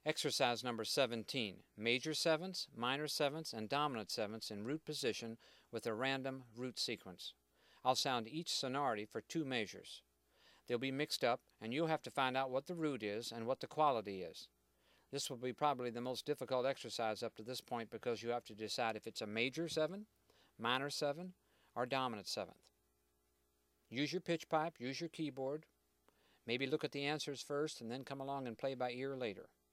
Exercise number 17, major sevenths, minor sevenths, and dominant sevenths in root position with a random root sequence. I'll sound each sonority for 2 measures. They'll be mixed up, and you'll have to find out what the root is and what the quality is. This will be probably the most difficult exercise up to this point because you have to decide if it's a major 7, minor 7, or dominant 7th. Use your pitch pipe, use your keyboard. Maybe look at the answers first and then come along and play by ear later.